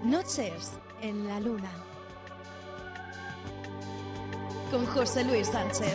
Noches en la Luna. Con José Luis Sánchez.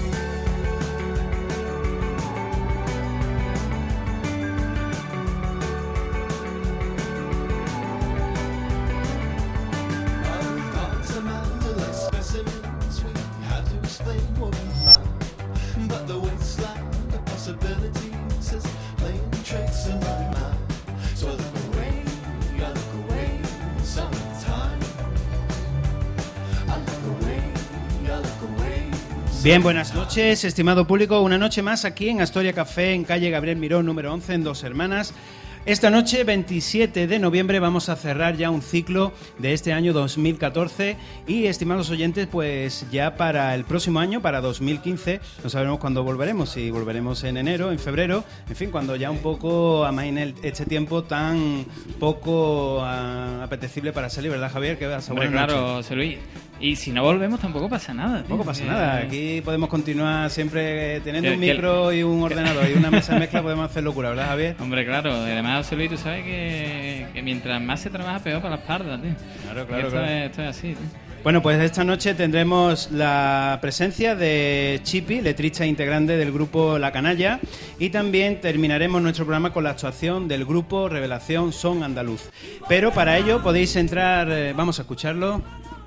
Bien, buenas noches, estimado público. Una noche más aquí en Astoria Café, en calle Gabriel Miró, número 11, en Dos Hermanas. Esta noche, 27 de noviembre, vamos a cerrar ya un ciclo de este año 2014 y, estimados oyentes, pues ya para el próximo año, para 2015, no sabemos cuándo volveremos, si volveremos en enero, en febrero, en fin, cuando ya un poco amaine este tiempo tan poco apetecible para salir, ¿verdad, Javier? ¿Qué vas a Bueno, claro, José Luis. Y si no volvemos tampoco pasa nada. Tampoco pasa nada. Aquí podemos continuar siempre teniendo un micro y un ordenador y una mesa de mezcla, podemos hacer locura, ¿verdad, Javier? Hombre, claro. Además, José Luis, tú sabes que mientras más se trabaja, peor para la espalda, tío. Claro. Esto es así, tío. Bueno, pues esta noche tendremos la presencia de Chipi, letrista integrante del grupo La Canalla, y también terminaremos nuestro programa con la actuación del grupo Revelación Son Andaluz. Pero para ello podéis entrar, vamos a escucharlo.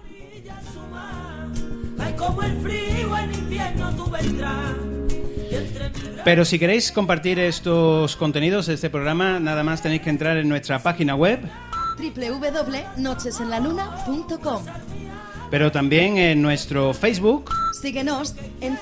Pero si queréis compartir estos contenidos de este programa, nada más tenéis que entrar en nuestra página web www.nochesenlaluna.com. Pero también en nuestro Facebook. Síguenos en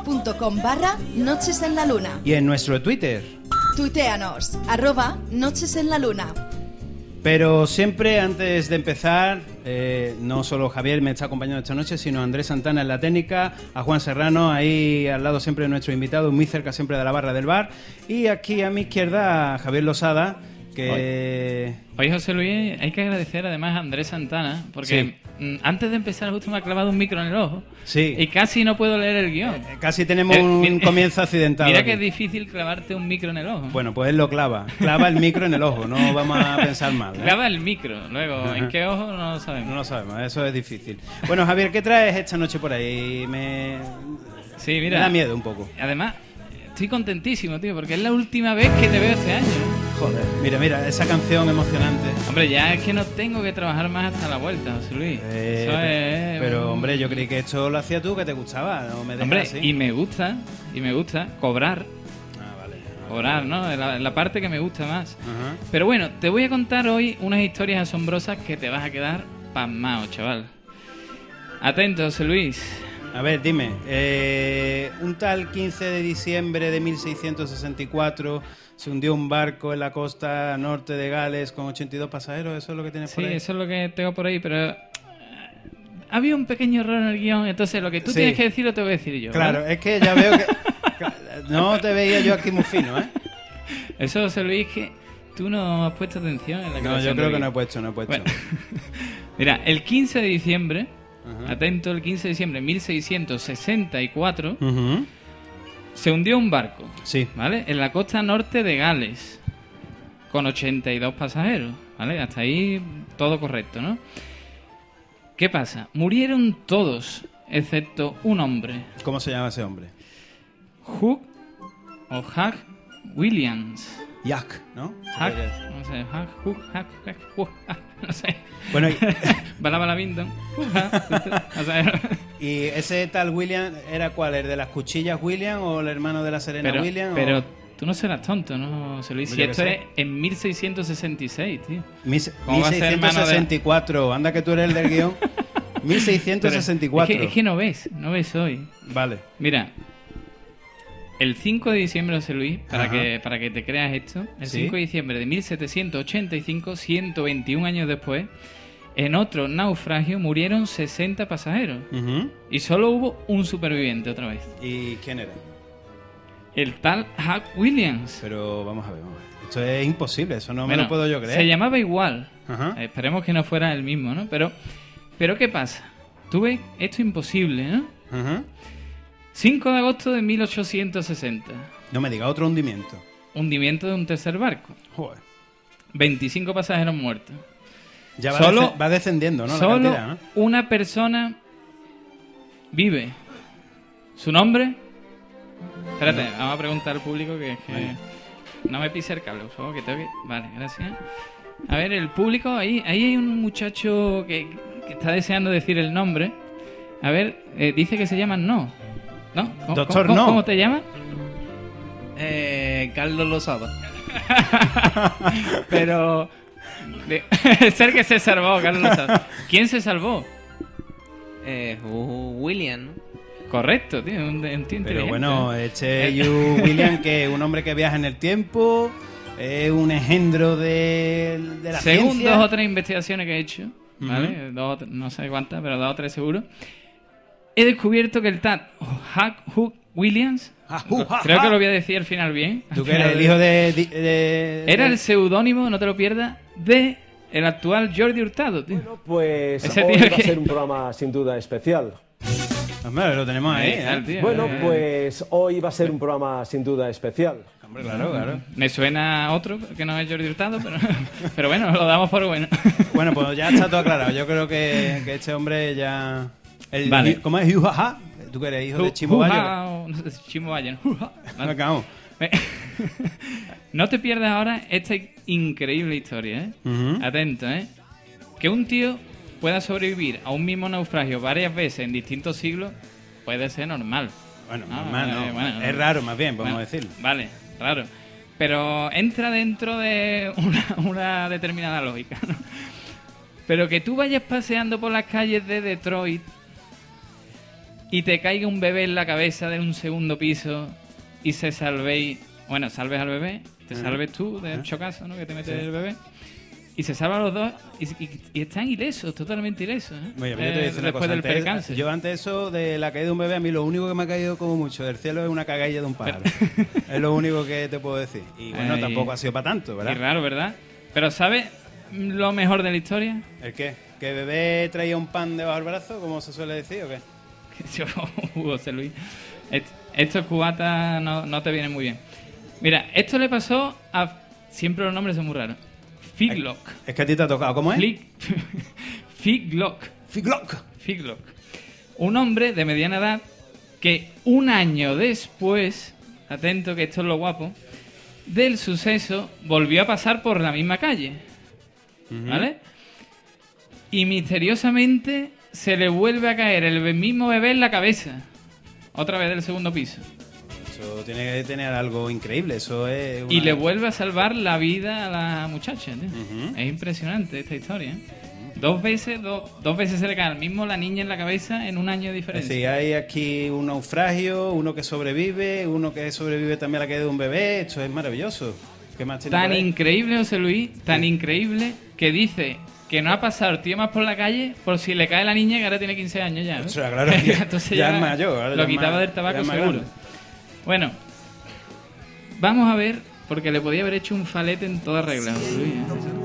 facebook.com/nochesenlaluna. Y en nuestro Twitter. Tuiteanos, @nochesenlaluna. Pero siempre antes de empezar, no solo Javier me está acompañando esta noche, sino Andrés Santana en la técnica, a Juan Serrano ahí al lado siempre de nuestro invitado, muy cerca siempre de la barra del bar, y aquí a mi izquierda Javier Losada, que... Hoy, José Luis, hay que agradecer además a Andrés Santana, porque antes de empezar justo me ha clavado un micro en el ojo, y casi no puedo leer el guión. Casi tenemos un comienzo accidentado. Mira aquí. que es difícil clavarte un micro en el ojo. Bueno, pues él lo clava el micro en el ojo, no vamos a pensar mal. Clava el micro, luego, ¿en qué ojo? No lo sabemos. No lo sabemos, eso es difícil. Bueno, Javier, ¿qué traes esta noche por ahí? Sí, mira, me da miedo un poco. Además, estoy contentísimo, tío, porque es la última vez que te veo este año. Joder, mira, esa canción emocionante. Hombre, ya es que no tengo que trabajar más hasta la vuelta, José Luis. Pero, hombre, yo creí que esto lo hacías tú, que te gustaba. No me hombre, así. y me gusta cobrar. Vale. Cobrar, ¿no? La parte que me gusta más. Ajá. Pero bueno, te voy a contar hoy unas historias asombrosas que te vas a quedar pasmado, chaval. Atento, José Luis. A ver, dime, un tal 15 de diciembre de 1664 se hundió un barco en la costa norte de Gales con 82 pasajeros, ¿eso es lo que tienes por ahí? Sí, eso es lo que tengo por ahí, pero había un pequeño error en el guión, entonces lo que tú tienes que decir lo te voy a decir yo. Claro, ¿vale? es que ya veo que no te veía yo aquí muy fino, ¿eh? Eso, José Luis, que tú no has puesto atención en la No, yo creo que no he puesto. Bueno, mira, el 15 de diciembre... Ajá. Atento, el 15 de diciembre de 1664 Uh-huh. se hundió un barco, Sí. ¿vale? En la costa norte de Gales, con 82 pasajeros, ¿vale? Hasta ahí todo correcto, ¿no? ¿Qué pasa? Murieron todos, excepto un hombre. ¿Cómo se llama ese hombre? Hugh Williams. Jack, ¿no? No sé, no sé. Bueno, Balabala Bindon. ¿y ese tal William era cuál? ¿El de las cuchillas William o el hermano de la Serena William? Pero tú no serás tonto, ¿no, José Luis? Si Yo qué esto sé. es en 1666, tío. ¿Cómo va a ser 1664, anda que tú eres el del guión. 1664. Es que no ves hoy. Vale. Mira, el 5 de diciembre, José Luis, para Ajá. que te creas esto, el ¿Sí? 5 de diciembre de 1785, 121 años después, en otro naufragio murieron 60 pasajeros. Uh-huh. Y solo hubo un superviviente otra vez. ¿Y quién era? El tal Hugh Williams. Pero vamos a ver. Esto es imposible, eso no me Bueno, lo puedo yo creer. Se llamaba igual. Ajá. Esperemos que no fuera el mismo, ¿no? Pero ¿qué pasa? Tú ves esto imposible, ¿no? Ajá. 5 de agosto de 1860. No me diga, otro hundimiento. Hundimiento de un tercer barco. Joder. 25 pasajeros muertos. Ya va, Solo- va descendiendo, ¿no? La Solo cantidad, ¿no? una persona vive. ¿Su nombre? Espérate, vamos a preguntar al público que no me pise el cable, por favor, que tengo que... Vale, gracias. A ver, el público, ahí hay un muchacho que está deseando decir el nombre. A ver, dice que se llama No. ¿No? Doctor ¿Cómo, No. ¿Cómo te llamas? Carlos Lozada. Pero... es el que se salvó, Carlos Lozada. ¿Quién se salvó? William, ¿no? Correcto, tío, un tío inteligente. Pero bueno, Hugh William, que es un hombre que viaja en el tiempo, es un engendro de la Según ciencia. 2 o 3 investigaciones que he hecho, ¿vale? No sé cuántas, pero 2 o 3 seguro, he descubierto que el tal Hugh Williams, creo que lo voy a decir al final bien. Tú que eres el hijo de... Era el seudónimo, no te lo pierdas, de el actual Jordi Hurtado, tío. Bueno, pues Ese hoy tío va a que- ser un programa sin duda especial. Hombre, lo tenemos ahí, Ahí está el tío. Bueno, pues hoy va a ser un programa sin duda especial. Hombre, claro, claro. Me suena otro que no es Jordi Hurtado, pero bueno, lo damos por bueno. Bueno, pues ya está todo aclarado. Yo creo que este hombre ya... Vale. ¿Cómo es? Hugh Jaja. Tú que eres hijo de Chimo Bayo. No sé, Chimo Bayo, ¿no? Vale. Vamos. No te pierdas ahora esta increíble historia, ¿eh? Ujú. Atento, ¿eh? Que un tío pueda sobrevivir a un mismo naufragio varias veces en distintos siglos puede ser normal. Bueno, Ah, normal, ¿no? bueno, Es raro, más bien, podemos Bueno, decirlo. Vale, raro. Pero entra dentro de una determinada lógica, ¿no? Pero que tú vayas paseando por las calles de Detroit y te caiga un bebé en la cabeza de un segundo piso y se salvéis... Bueno, salves al bebé, te salves tú del chocazo, ¿no? Que te mete el bebé. Y se salvan los dos y están ilesos, totalmente ilesos, ¿eh? Oye, pero yo te voy a decir una después cosa, del antes- percance. Yo antes eso de la caída de un bebé, a mí lo único que me ha caído como mucho del cielo es una cagadilla de un pájaro. Es lo único que te puedo decir. Y bueno, Ay. tampoco ha sido para tanto, Y ¿verdad? raro, ¿verdad? Pero ¿sabes lo mejor de la historia? ¿El qué? ¿Que el bebé traía un pan debajo del brazo, como se suele decir, o qué? Yo, José Luis, estos cubatas no te vienen muy bien. Mira, esto le pasó a... Siempre los nombres son muy raros. Figlock. Es que a ti te ha tocado, ¿cómo es? Figlock. Figlock. Figlock. Un hombre de mediana edad que un año después, atento que esto es lo guapo, del suceso volvió a pasar por la misma calle. ¿Vale? Y misteriosamente se le vuelve a caer el mismo bebé en la cabeza. Otra vez del segundo piso. Eso tiene que tener algo increíble, eso es... Y una- le vuelve a salvar la vida a la muchacha, tío. Ujú. Es impresionante esta historia, ¿eh? Dos veces se le cae al mismo la niña en la cabeza en un año de Es diferencia. decir, hay aquí un naufragio, uno que sobrevive, uno que sobrevive también a la caída de un bebé. Esto es maravilloso. ¿Qué más tiene Tan por ahí? increíble, José Luis, tan increíble, que dice que no ha pasado el tío más por la calle por si le cae la niña que ahora tiene 15 años ya, ¿no? Ostras, claro, Entonces ya es mayor, ahora ya lo es quitaba más- del ya tabaco es más seguro. grande. Bueno, vamos a ver, porque le podía haber hecho un falete en toda regla, José Luis,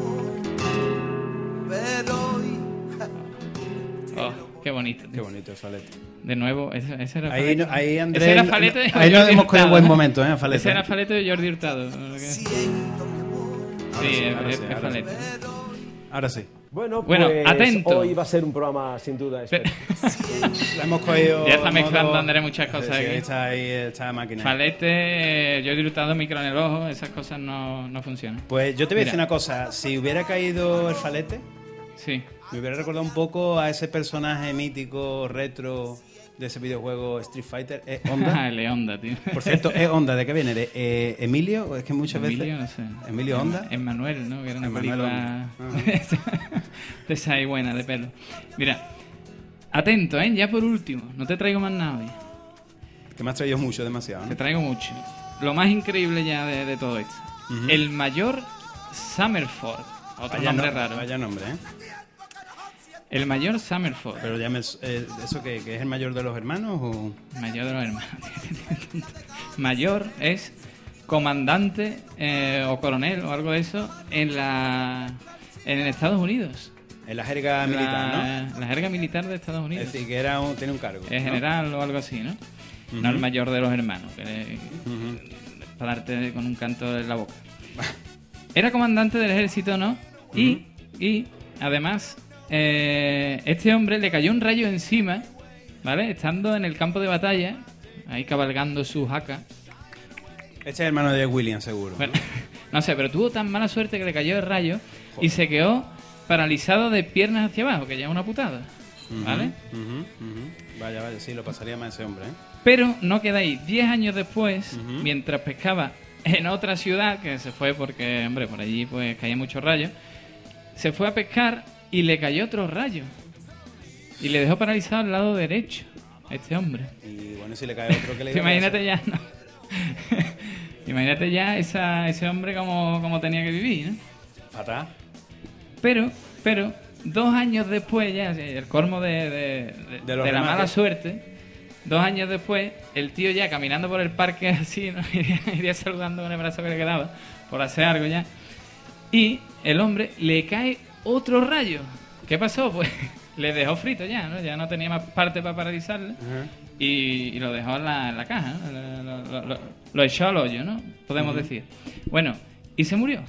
Oh, qué bonito. tío. Qué bonito el falete. De nuevo, ese era Ahí, falete. ahí Andrés, Ese era falete de ahí Jordi nos hemos cogido un Hurtado. buen momento, ¿eh? Falete. Ese era falete de Jordi Hurtado. Sí, ahora es sí, ahora falete. Ahora sí. Bueno, Bueno, pues atento. hoy va a ser un programa sin duda especial. La hemos cogido... Ya está modo- mezclando, Andrés, muchas cosas Sí, aquí. está ahí esta máquina. Falete, Jordi Hurtado, micro en el ojo, esas cosas no funcionan. Pues yo te voy a decir Mira. una cosa. Si hubiera caído el falete, Sí. me hubiera recordado un poco a ese personaje mítico, retro, de ese videojuego Street Fighter. ¿Es Honda? Ah, el Honda, tío. Por cierto, ¿es Honda? ¿De qué viene? ¿De Emilio? Es que muchas Emilio, veces... no sé. ¿Emilio Honda? Emmanuel, ¿no? Que era una Emmanuel película de esa ahí buena, de pelo. Mira, atento, ¿eh? Ya por último, no te traigo más nada hoy. Que me has traído mucho, demasiado, Te ¿no? traigo mucho. Lo más increíble ya de todo esto. Ujú. El mayor Summerford. Otro Vaya nombre no- raro. Vaya nombre, ¿eh? El mayor Summerford. Pero ya ¿eso que es el mayor de los hermanos o...? Mayor de los hermanos. Mayor es comandante o coronel o algo de eso en Estados Unidos. En la jerga militar, ¿no? La jerga militar de Estados Unidos. Es decir, que tiene un cargo. Es ¿no? general o algo así, ¿no? Ujú. No el mayor de los hermanos, que Ujú. para darte con un canto en la boca. Era comandante del ejército, ¿no? Y además, este hombre le cayó un rayo encima, ¿vale? Estando en el campo de batalla, ahí cabalgando su jaca. Este es hermano de William, seguro. Bueno, no sé, pero tuvo tan mala suerte que le cayó el rayo y se quedó paralizado de piernas hacia abajo, que ya es una putada, ¿vale? Vaya, sí, lo pasaría más ese hombre, ¿eh? Pero no queda ahí. 10 años después, mientras pescaba en otra ciudad, que se fue porque, hombre, por allí pues caía muchos rayos, se fue a pescar y le cayó otro rayo. Y le dejó paralizado al lado derecho a este hombre. Y bueno, si le cae otro que le diga. Imagínate ya, ¿no? Imagínate ya ese hombre como tenía que vivir, ¿no? Fatal. Pero 2 años después ya, el colmo de la mala suerte, 2 años después, el tío ya caminando por el parque así, ¿no? iría saludando con el brazo que le quedaba, por hacer algo ya, y el hombre le cae otro rayo. ¿Qué pasó? Pues le dejó frito ya, ¿no? Ya no tenía más parte para paralizarle. Y lo dejó en la caja, ¿no? Lo echó al hoyo, ¿no? Podemos decir. Bueno, y se murió.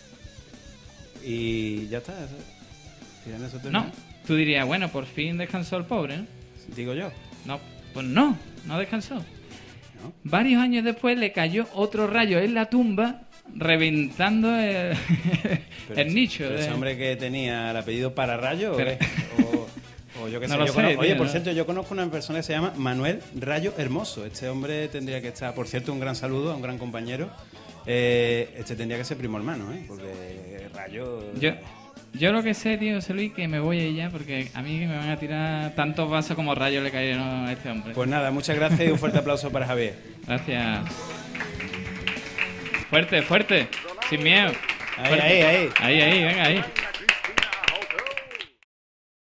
Y ya está. No, tú dirías, bueno, por fin descansó el pobre, ¿no? Digo yo. No, pues no descansó. ¿No? Varios años después le cayó otro rayo en la tumba, reventando el nicho. Pero ese hombre que tenía el apellido Pararrayo, o yo qué sé. No lo sé, oye, tío, por ¿no? cierto, yo conozco una persona que se llama Manuel Rayo Hermoso. Este hombre tendría que estar, por cierto, un gran saludo a un gran compañero. Este tendría que ser primo hermano, ¿eh? Porque Rayo... Yo lo que sé, tío, José Luis, que me voy a ir ya porque a mí me van a tirar tantos vasos como rayos le cayeron a este hombre. Pues nada, muchas gracias y un fuerte aplauso para Javier. Gracias. Fuerte, sin miedo. Ahí, Ahí, venga, ahí.